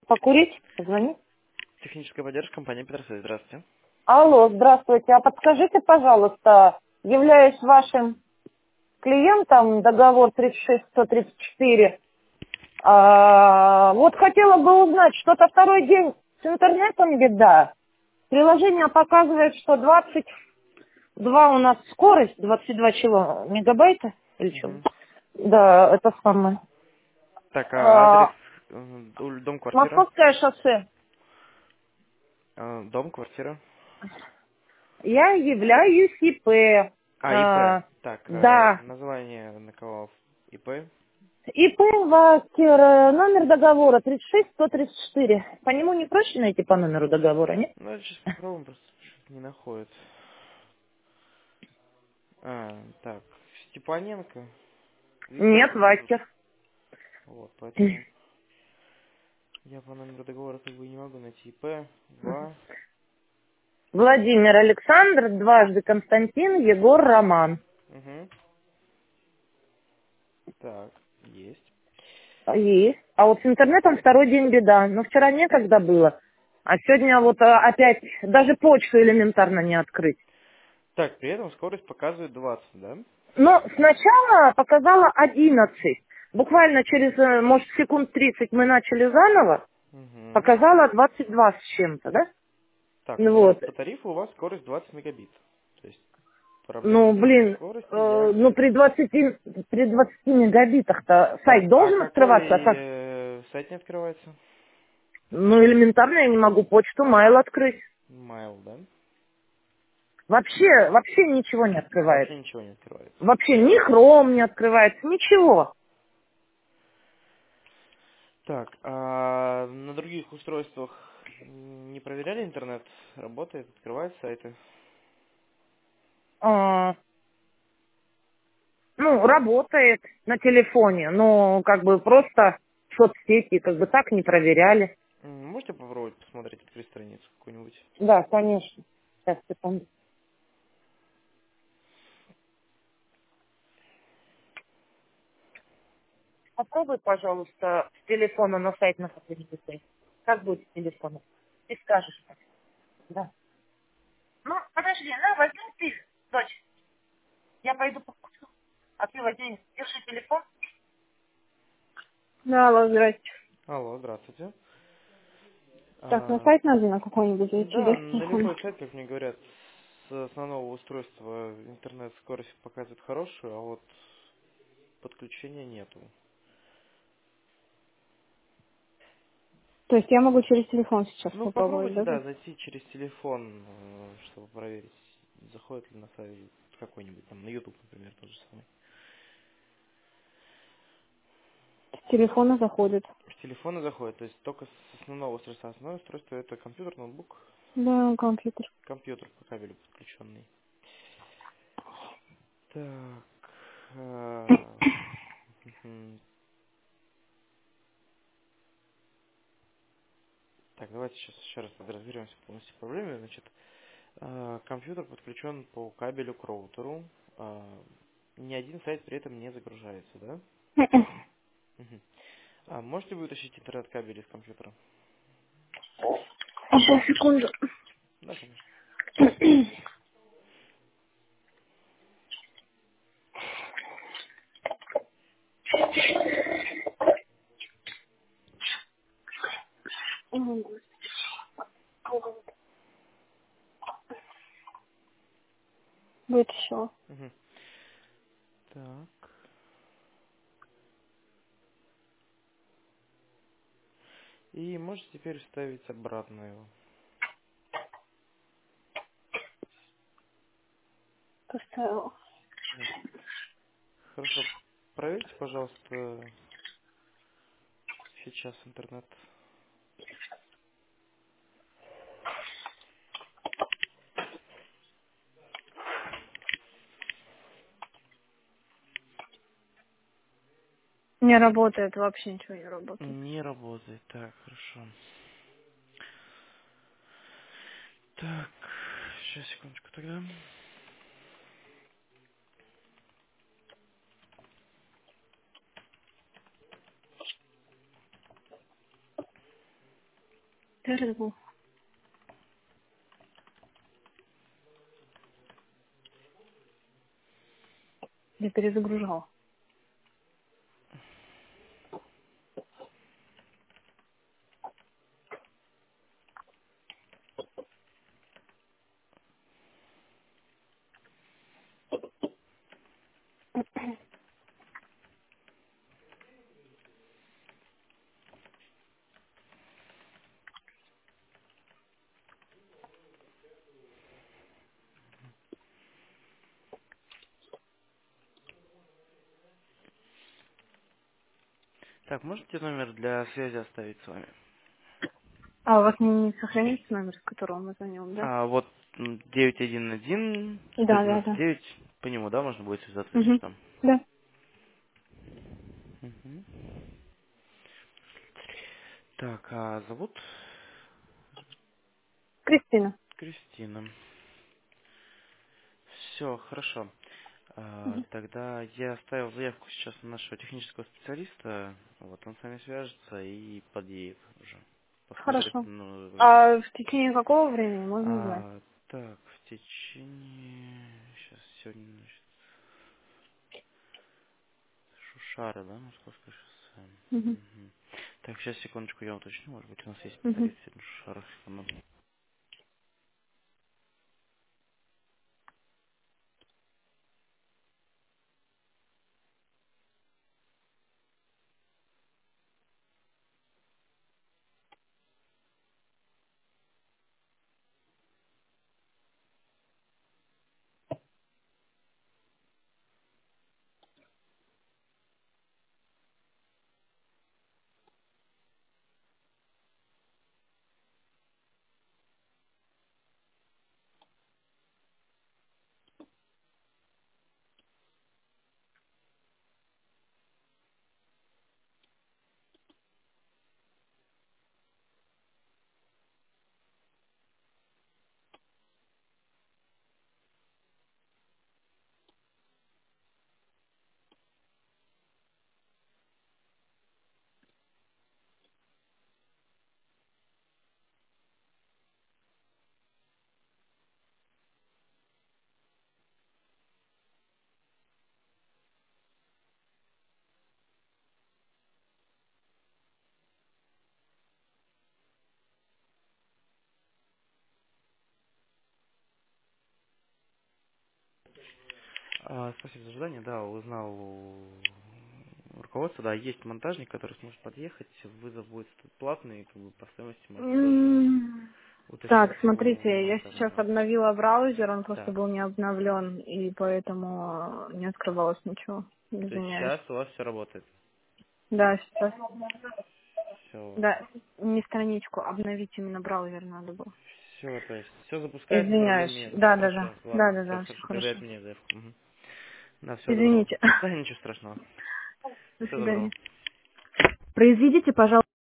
Покурить? Позвонить? Техническая поддержка компании Петерсовет. Здравствуйте. Алло, здравствуйте. А подскажите, пожалуйста, являюсь вашим клиентом, договор 36134. Вот хотела бы узнать, что-то второй день с интернетом беда. Приложение показывает, что 22 у нас скорость, 22 мегабайта или что? Мгм. Да, это самое. Так, а адрес А, дом, квартира? Московское шоссе. Дом, квартира. Я являюсь ИП. ИП. Так, Да. название на кого? ИП. ИП Вакер, номер договора 36134. По нему не проще найти по номеру договора, нет? Ну, сейчас попробуем, просто что-то не находит. Так, Степаненко. Виктор. Нет, Вакер. Вот, поэтому я по номеру договора как бы не могу найти. ИП, Владимир Александр, дважды Константин, Егор Роман. Угу. Так, есть. Есть. А вот с интернетом второй день беда. Но вчера некогда было. А сегодня вот опять даже почту элементарно не открыть. Так, при этом скорость показывает 20, да? Но сначала показала 11. Буквально через, может, секунд 30 мы начали заново. Угу. Показала 22 с чем-то, да? Так, Ну ну, вот. по тарифу у вас скорость 20 мегабит. То есть проблем Ну, со блин, скоростью я... ну при двадцати мегабитах-то сайт Так, а должен открываться, а какой как? сайт не открывается? Ну, элементарно я не могу почту, майл открыть. Mail, да? Вообще ничего не открывается. Вообще ничего не открывается. Вообще ни хром не открывается, ничего. Так, а на других устройствах не проверяли интернет? Работает, открывает сайты? А, ну, работает на телефоне, но как бы просто соцсети, как бы так не проверяли. Можете попробовать посмотреть, открыть страницу какую-нибудь? Да, конечно. Сейчас, секунду. Попробуй, пожалуйста, с телефона на сайт на какой-нибудь сайт. Как будет с телефона? Ты скажешь. Да. Ну, подожди, на, возьми ты, дочь. Я пойду покушаю. А ты возьми, держи телефон. Да, алло, здрасте. Алло, здравствуйте. Так, на А, сайт надо на какой-нибудь зайти, да, да, с на телефона? любой сайт, как мне говорят, с основного устройства интернет скорость показывает хорошую, а вот подключения нету. То есть я могу через телефон сейчас Ну, попробовать, попробуйте, да? да, зайти через телефон, чтобы проверить, заходит ли на сайт какой-нибудь, там, на YouTube, например, тот же самый. С телефона заходит. С телефона заходит, то есть только с основного устройства. Основное устройство это компьютер, ноутбук, Да, компьютер. компьютер по кабелю подключенный. Так, мгм. Так, давайте сейчас еще раз разберемся полностью в проблеме. Значит, компьютер подключен по кабелю к роутеру. Ни один сайт при этом не загружается, да? Мгм. А можете вытащить интернет-кабель из компьютера? Сейчас, секунду. Да, конечно. Вытащила. Мгм. Так. И можете теперь вставить обратно его. Поставила. Мгм. Хорошо. Проверьте, пожалуйста, сейчас интернет. Не работает, вообще ничего не работает. Не работает. Так, хорошо. Так, сейчас, секундочку тогда. Terrible. Я перезагружала. Так, можете номер для связи оставить с вами? А у вас не сохранится номер, с которого мы звоним, да? Вот 911 Да, да, да. 199, по нему, да, можно будет связаться, если Угу. что? Да. Мгм. Так, зовут Кристина. Кристина. Все, хорошо. Мгм. Тогда я оставил заявку сейчас на нашего технического специалиста. Вот он с вами свяжется и подъедет уже. Посмотрит, Хорошо. ну, А в течение какого времени можно узнать? так, в течение... Сейчас сегодня, значит, Шушара, да, Московское шоссе. Угу. Мгм. Так, сейчас, секундочку, я уточню, может быть, у нас есть Угу. специалист на Шушарах. Секунду. Спасибо за ожидание. Да, узнал у руководства, да, есть монтажник, который сможет подъехать. Вызов будет платный, как бы по стоимости можете тоже Так, уточнить у смотрите, я сейчас монтажного. обновила браузер, он просто Так, был не обновлен, и поэтому не открывалось ничего. то есть Извиняюсь. сейчас у вас все работает. Да, сейчас. Все, Да, не страничку, обновить именно браузер надо было. все, то есть все запускается, проблем Извиняюсь. нет. Да, да, да. Хорошо, Да, ладно, да, все да, все хорошо, тогда хорошо. это мне заявку. Мгм. Да, всего доброго. Извините. Да, ничего страшного. До Всего доброго. свидания. Произведите, пожалуйста.